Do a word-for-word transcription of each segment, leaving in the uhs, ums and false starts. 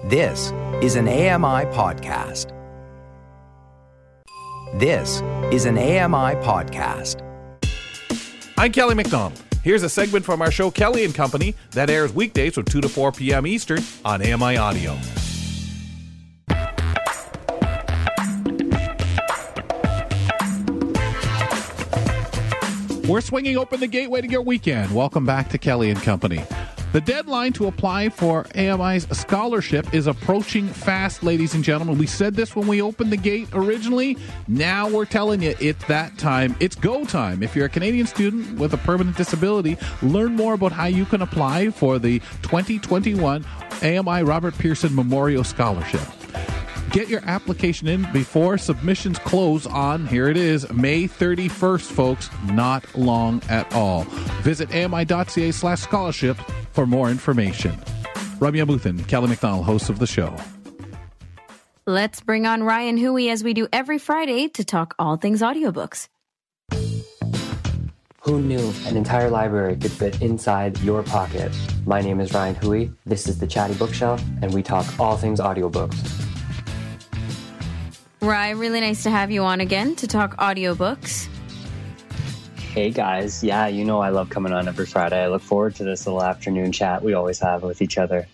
This is an A M I podcast. This is an A M I podcast. I'm Kelly McDonald. Here's a segment from our show Kelly and Company that airs weekdays from two to four p.m. Eastern on A M I Audio. We're swinging open the gateway to your weekend. Welcome back to Kelly and Company. The deadline to apply for A M I's scholarship is approaching fast, ladies and gentlemen. We said this when we opened the gate originally. Now we're telling you it's that time. It's go time. If you're a Canadian student with a permanent disability, learn more about how you can apply for the twenty twenty-one A M I Robert Pearson Memorial Scholarship. Get your application in before submissions close on, here it is, May thirty-first, folks. Not long at all. Visit ami.ca slash scholarship for more information. Ramya Muthan, Kelly McDonald, hosts of the show. Let's bring on Ryan Hui as we do every Friday to talk all things audiobooks. Who knew an entire library could fit inside your pocket? My name is Ryan Hui. This is the Chatty Bookshelf, and we talk all things audiobooks. Ryan, really nice to have you on again to talk audiobooks. Hey guys, yeah, you know I love coming on every Friday. I look forward to this little afternoon chat we always have with each other.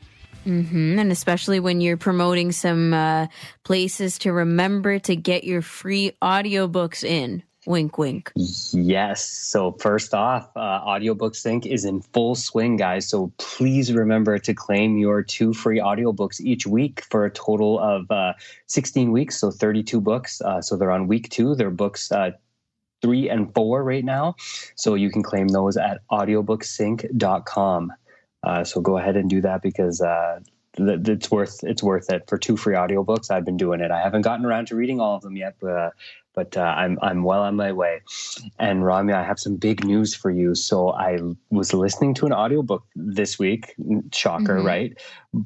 Mm-hmm. And especially when you're promoting some uh, places to remember to get your free audiobooks in. Wink, wink. Yes. So first off, uh, Audiobook Sync is in full swing, guys. So please remember to claim your two free audiobooks each week for a total of uh, sixteen weeks, so thirty-two books. Uh, so they're on week two. They're books uh, three and four right now. So you can claim those at audiobook sync dot com. Uh, so go ahead and do that because uh, th- it's worth it's worth it for two free audiobooks. I've been doing it. I haven't gotten around to reading all of them yet, but uh, but uh, I'm I'm well on my way. And Ramya, I have some big news for you. So I was listening to an audiobook this week. Shocker, mm-hmm. right?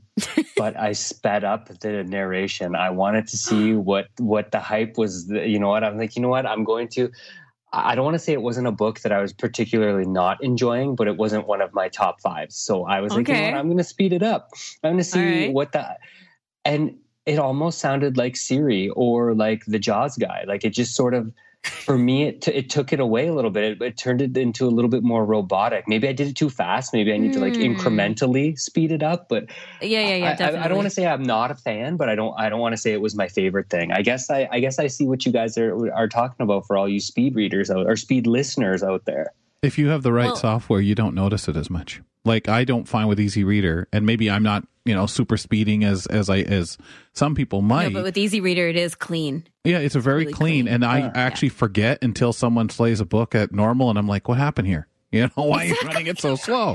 But I sped up the narration. I wanted to see what what the hype was. You know what? I'm like, you know what? I'm going to. I don't want to say it wasn't a book that I was particularly not enjoying, but it wasn't one of my top fives. So I was okay. like, you know what? I'm going to speed it up. I'm going to see right. what the... And it almost sounded like Siri or like the Jaws guy. Like it just sort of, for me, it, t- it took it away a little bit. It, it turned it into a little bit more robotic. Maybe I did it too fast. Maybe I need mm. to like incrementally speed it up. But yeah, yeah, yeah, I, definitely. I, I don't want to say I'm not a fan, but I don't. I don't want to say it was my favorite thing. I guess I, I guess I see what you guys are are talking about for all you speed readers out, or speed listeners out there. If you have the right well, software, you don't notice it as much. Like I don't find with Easy Reader, and maybe I'm not, you know, super speeding as as I as some people might. No, but with Easy Reader, it is clean. Yeah, it's a very really clean, clean, and I yeah. actually forget until someone plays a book at normal, and I'm like, "What happened here? You know, why exactly. are you running it so slow?"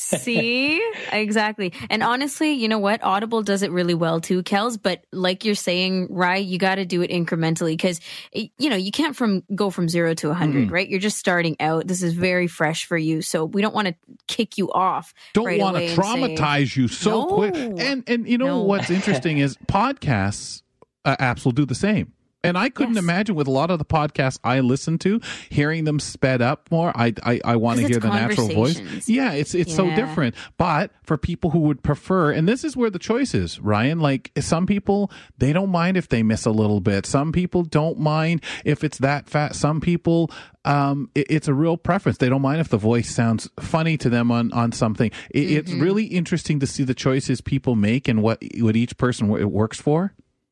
See? Exactly. And honestly, you know what? Audible does it really well too, Kels. But like you're saying, right, you got to do it incrementally because, you know, you can't from go from zero to one hundred, mm. right? You're just starting out. This is very fresh for you. So we don't want to kick you off. Don't right want to traumatize say, you so no. quick. And, and you know no. what's interesting is podcasts uh, apps will do the same. And I couldn't yes. imagine with a lot of the podcasts I listen to, hearing them sped up more. I I, I want to hear the natural voice. Yeah, it's it's yeah. so different. But for people who would prefer, and this is where the choice is, Ryan, like some people, they don't mind if they miss a little bit. Some people don't mind if it's that fast. Some people, um, it, it's a real preference. They don't mind if the voice sounds funny to them on, on something. It, mm-hmm. It's really interesting to see the choices people make and what, what each person it works for.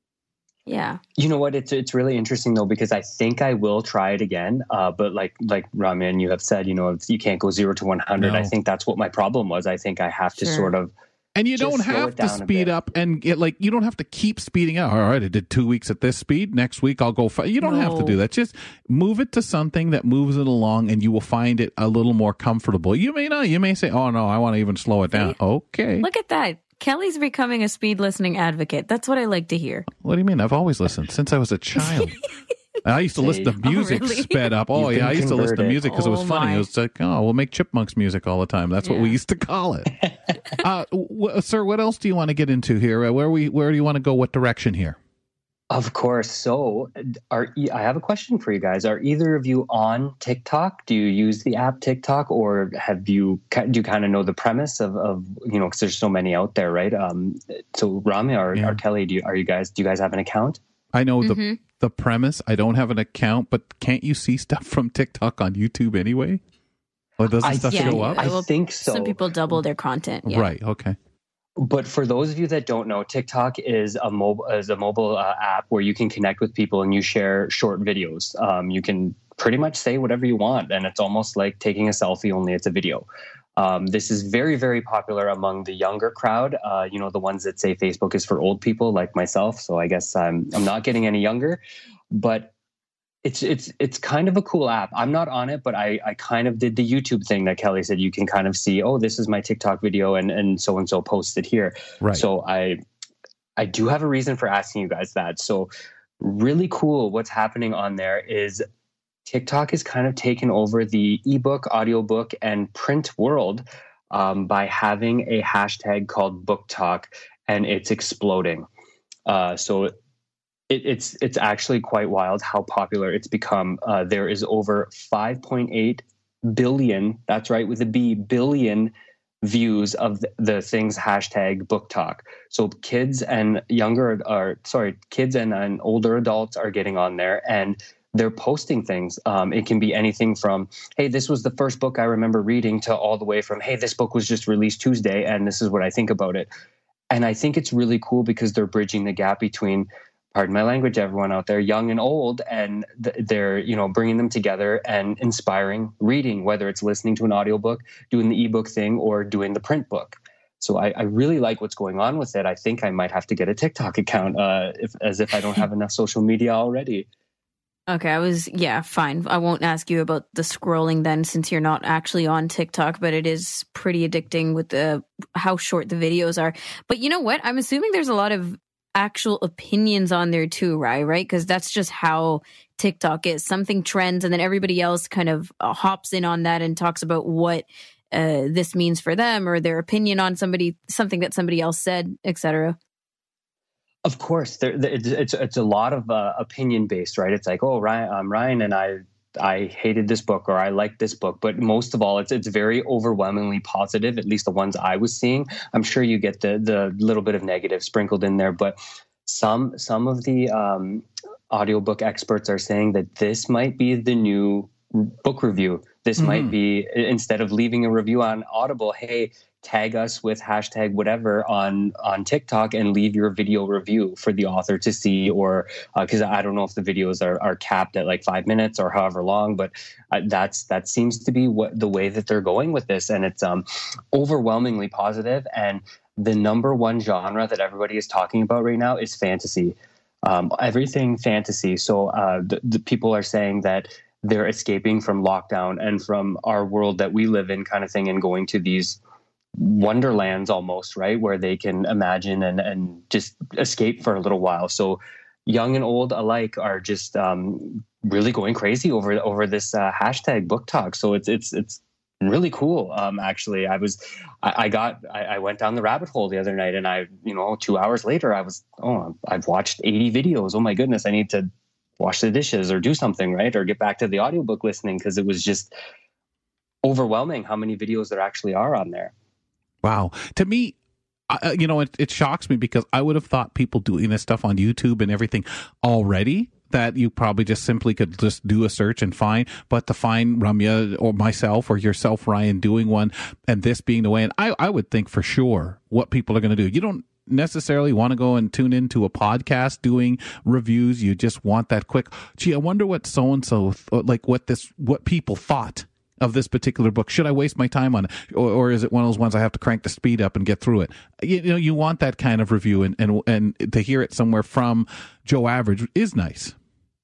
Yeah. You know what? It's it's really interesting though, because I think I will try it again. Uh, but like like Raman, you have said, you know, you can't go zero to one hundred. No. I think that's what my problem was. I think I have to sure. sort of. And you don't have to speed up and get like, you don't have to keep speeding up. All right, I did two weeks at this speed. Next week I'll go. F-. You don't no. have to do that. Just move it to something that moves it along and you will find it a little more comfortable. You may not. You may say, oh no, I want to even slow it down. See? Okay. Look at that. Kelly's becoming a speed listening advocate. That's what I like to hear. What do you mean? I've always listened since I was a child. I used to listen to music oh, really? sped up. Oh, You've yeah. I used to listen to music because oh, it was funny. My. It was like, oh, we'll make Chipmunks music all the time. That's yeah. what we used to call it. uh, w- sir, what else do you want to get into here? Where we? Where do you want to go? What direction here? Of course. So, are I have a question for you guys. Are either of you on TikTok? Do you use the app TikTok, or have you do you kind of know the premise of, of you know, because there's so many out there, right? Um, so Rami or, yeah. or Kelly, do you, are you guys do you guys have an account? I know mm-hmm. the the premise. I don't have an account, but can't you see stuff from TikTok on YouTube anyway? Or doesn't I, stuff yeah, show up? I think so. Some people double their content. Yeah. Right. Okay. But for those of you that don't know, TikTok is a mobile is a mobile uh, app where you can connect with people and you share short videos. Um, you can pretty much say whatever you want, and it's almost like taking a selfie, only it's a video. Um, this is very, very popular among the younger crowd. Uh, you know, the ones that say Facebook is for old people like myself. So I guess I'm I'm not getting any younger, but It's it's it's kind of a cool app. I'm not on it, but I, I kind of did the YouTube thing that Kelly said. You can kind of see, oh, this is my TikTok video, and and so and so posted here. Right. So I I do have a reason for asking you guys that. So really cool. What's happening on there is TikTok has kind of taken over the ebook, audiobook, and print world um, by having a hashtag called Book Talk, and it's exploding. Uh, so. It, it's it's actually quite wild how popular it's become. Uh, there is over five point eight billion, that's right, with a B, billion views of the, the things hashtag Book Talk. So kids and younger, or sorry, kids and, and older adults are getting on there, and they're posting things. Um, it can be anything from, hey, this was the first book I remember reading, to all the way from, hey, this book was just released Tuesday, and this is what I think about it. And I think it's really cool because they're bridging the gap between, pardon my language, everyone out there, young and old, and th- they're, you know, bringing them together and inspiring reading, whether it's listening to an audiobook, doing the ebook thing, or doing the print book. So I, I really like what's going on with it. I think I might have to get a TikTok account, uh, if, as if I don't have enough social media already. Okay, I was, yeah, fine. I won't ask you about the scrolling then, since you're not actually on TikTok, but it is pretty addicting with the how short the videos are. But you know what? I'm assuming there's a lot of actual opinions on there too, right? Right? Because that's just how TikTok is. Something trends, and then everybody else kind of uh, hops in on that and talks about what uh, this means for them, or their opinion on somebody, something that somebody else said, et cetera. Of course, there, it's, it's it's a lot of uh, opinion based, right? It's like, oh, Ryan, I'm Ryan, and I I hated this book, or I liked this book. But most of all, it's it's very overwhelmingly positive, at least the ones I was seeing. I'm sure you get the the little bit of negative sprinkled in there, but some some of the um, audiobook experts are saying that this might be the new book review. This mm-hmm. might be, instead of leaving a review on Audible, hey, tag us with hashtag whatever on, on TikTok and leave your video review for the author to see, or because uh, I don't know if the videos are, are capped at like five minutes or however long, but uh, that's that seems to be what the way that they're going with this, and it's um overwhelmingly positive. And the number one genre that everybody is talking about right now is fantasy, um, everything fantasy. So uh, the, the people are saying that they're escaping from lockdown and from our world that we live in, kind of thing, and going to these wonderlands almost, right, where they can imagine and and just escape for a little while. So young and old alike are just um really going crazy over over this uh, hashtag Book Talk. So it's it's it's really cool. Um actually I was I, I got I, I went down the rabbit hole the other night, and I you know two hours later I was oh I've watched eighty videos. Oh my goodness, I need to wash the dishes or do something, right, or get back to the audiobook listening, because it was just overwhelming how many videos there actually are on there. Wow. To me, uh, you know, it, it shocks me, because I would have thought people doing this stuff on YouTube and everything already, that you probably just simply could just do a search and find, but to find Ramya or myself or yourself, Ryan, doing one, and this being the way, and I, I would think for sure what people are going to do. You don't necessarily want to go and tune into a podcast doing reviews. You just want that quick, gee, I wonder what so-and-so, like what this, what people thought of this particular book. Should I waste my time on it? Or, or is it one of those ones I have to crank the speed up and get through it? You, you know, you want that kind of review, and, and, and to hear it somewhere from Joe Average is nice.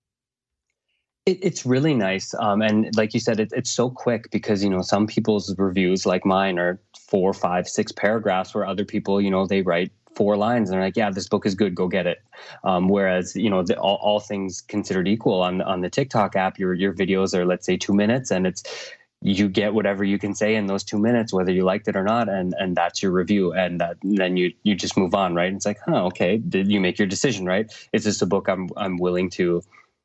It, it's really nice. Um, and like you said, it, it's so quick, because, you know, some people's reviews like mine are four, five, six paragraphs, where other people, you know, they write four lines and they're like, yeah, this book is good, go get it. Um, whereas, you know, the, all, all things considered equal on, on the TikTok app, your, your videos are, let's say, two minutes, and it's, you get whatever you can say in those two minutes, whether you liked it or not, and and that's your review, and that then you you just move on, right? And it's like, huh, okay, did you make your decision, right? Is this a book I'm I'm willing to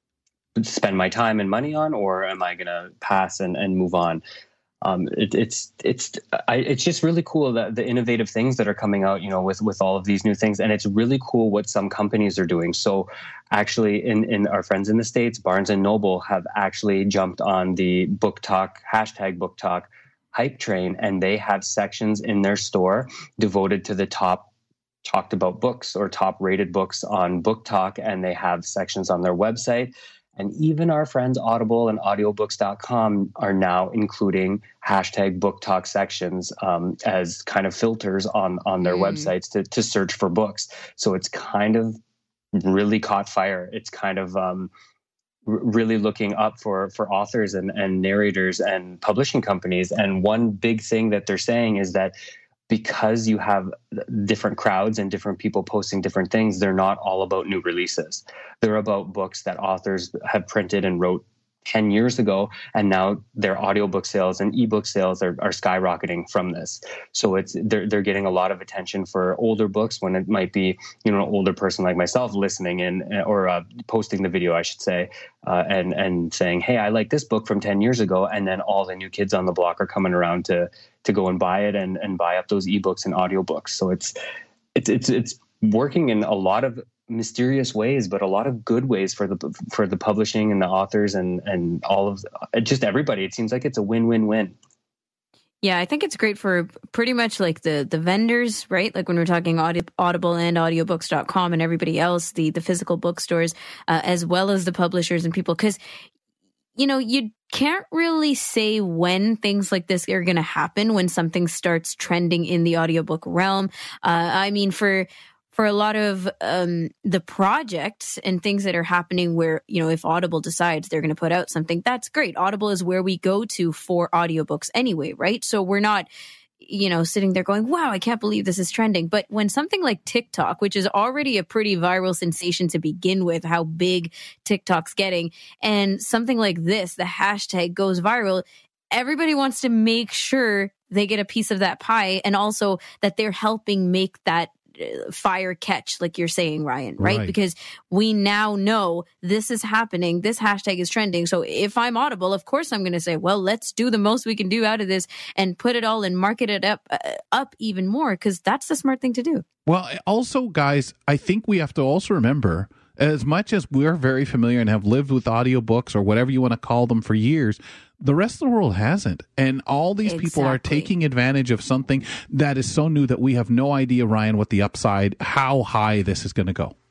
spend my time and money on, or am I gonna pass and, and move on? Um, it, it's it's I, it's just really cool that the innovative things that are coming out, you know, with with all of these new things, and it's really cool what some companies are doing. So, actually, in in our friends in the States, Barnes and Noble have actually jumped on the Book Talk hashtag Book Talk hype train, and they have sections in their store devoted to the top talked about books or top rated books on Book Talk, and they have sections on their website. And even our friends Audible and audiobooks dot com are now including hashtag book talk sections um, as kind of filters on, on their mm. websites to, to search for books. So it's kind of really caught fire. It's kind of um, r- really looking up for, for authors and, and narrators and publishing companies. And one big thing that they're saying is that because you have different crowds and different people posting different things, they're not all about new releases. They're about books that authors have printed and wrote ten years ago, and now their audiobook sales and ebook sales are, are skyrocketing from this. So it's they're they're getting a lot of attention for older books when it might be, you know, an older person like myself listening in or uh, posting the video, I should say, uh, and and saying, hey, I like this book from ten years ago, and then all the new kids on the block are coming around to to go and buy it and and buy up those ebooks and audiobooks. So it's it's it's it's working in a lot of mysterious ways, but a lot of good ways for the for the publishing and the authors and and all of the, just everybody. It seems like it's a win-win-win. Yeah, I think it's great for pretty much like the the vendors, right? Like when we're talking Audi- Audible and audiobooks dot com and everybody else, the the physical bookstores, uh, as well as the publishers and people, because you know you can't really say when things like this are going to happen, when something starts trending in the audiobook realm. Uh, I mean, for For a lot of um, the projects and things that are happening where, you know, if Audible decides they're going to put out something, that's great. Audible is where we go to for audiobooks anyway, right? So we're not, you know, sitting there going, wow, I can't believe this is trending. But when something like TikTok, which is already a pretty viral sensation to begin with, how big TikTok's getting, and something like this, the hashtag goes viral, everybody wants to make sure they get a piece of that pie, and also that they're helping make that fire catch, like you're saying, Ryan, right? right? Because we now know this is happening. This hashtag is trending. So if I'm Audible, of course I'm going to say, well, let's do the most we can do out of this and put it all and market it up, uh, up even more, because that's the smart thing to do. Well, also, guys, I think we have to also remember, as much as we're very familiar and have lived with audiobooks or whatever you want to call them for years, the rest of the world hasn't. And all these exactly. people are taking advantage of something that is so new that we have no idea, Ryan, what the upside, how high this is going to go.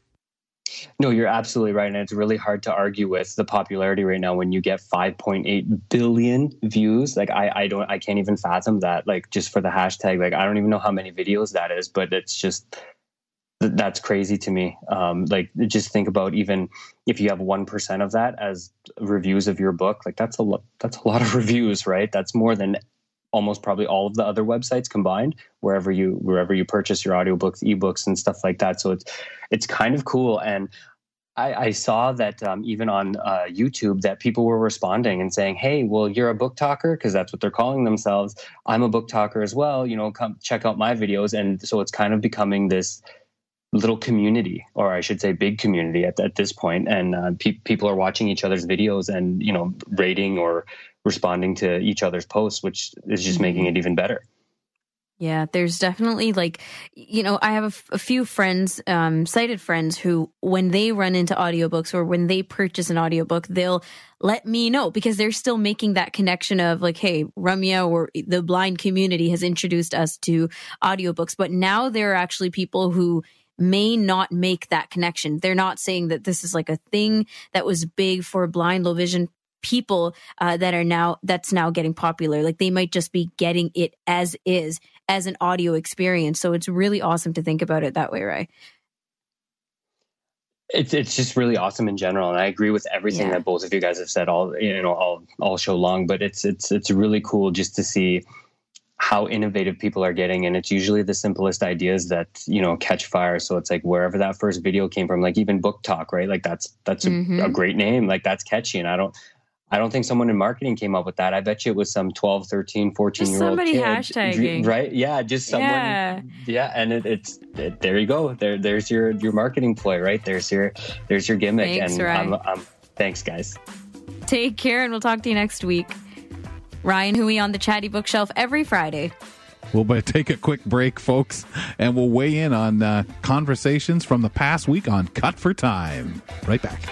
No, you're absolutely right. And it's really hard to argue with the popularity right now when you get five point eight billion views. Like I, I don't, I can't even fathom that, like just for the hashtag. Like, I don't even know how many videos that is, but it's just, that's crazy to me. Um, like, just think about even if you have one percent of that as reviews of your book, like that's a lot, that's a lot of reviews, right? That's more than almost probably all of the other websites combined, wherever you, wherever you purchase your audiobooks, ebooks and stuff like that. So it's, it's kind of cool. And I, I saw that um, even on uh, YouTube that people were responding and saying, hey, well, you're a book talker, because that's what they're calling themselves. I'm a book talker as well. You know, come check out my videos. And so it's kind of becoming this little community, or I should say big community at, at this point. And uh, pe- people are watching each other's videos and, you know, rating or responding to each other's posts, which is just mm-hmm. making it even better. Yeah, there's definitely like, you know, I have a, f- a few friends, um, sighted friends who, when they run into audiobooks or when they purchase an audiobook, they'll let me know, because they're still making that connection of like, hey, Ramya or the blind community has introduced us to audiobooks. But now there are actually people who may not make that connection. They're not saying that this is like a thing that was big for blind, low vision people uh, that are now, that's now getting popular. Like they might just be getting it as is, as an audio experience. So it's really awesome to think about it that way, right? It's it's just really awesome in general, and I agree with everything yeah. that both of you guys have said all you know all all show long. But it's it's it's really cool just to see how innovative people are getting, and it's usually the simplest ideas that, you know, catch fire. So it's like wherever that first video came from, like even Book Talk, right? Like that's that's a, mm-hmm. a great name, like that's catchy, and I don't I don't think someone in marketing came up with that. I bet you it was some twelve, thirteen, fourteen year old somebody kid. hashtagging. Right? Yeah, just someone. Yeah, yeah and it, it's it, there you go. There, there's your your marketing ploy, right? There's your there's your gimmick. Thanks, and Ryan. I'm, I'm, thanks, guys. Take care, and we'll talk to you next week. Ryan Hui on the Chatty Bookshelf every Friday. We'll take a quick break, folks, and we'll weigh in on uh, conversations from the past week on Cut for Time. Right back.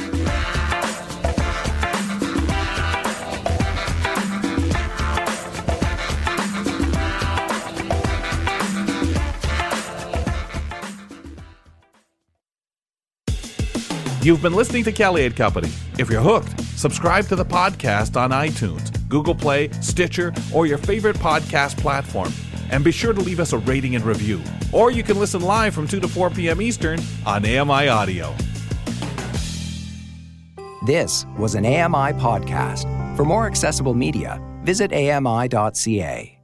You've been listening to Kelly and Company. If you're hooked, subscribe to the podcast on iTunes, Google Play, Stitcher, or your favorite podcast platform. And be sure to leave us a rating and review. Or you can listen live from two to four p.m. Eastern on A M I Audio. This was an A M I podcast. For more accessible media, visit A M I dot C A.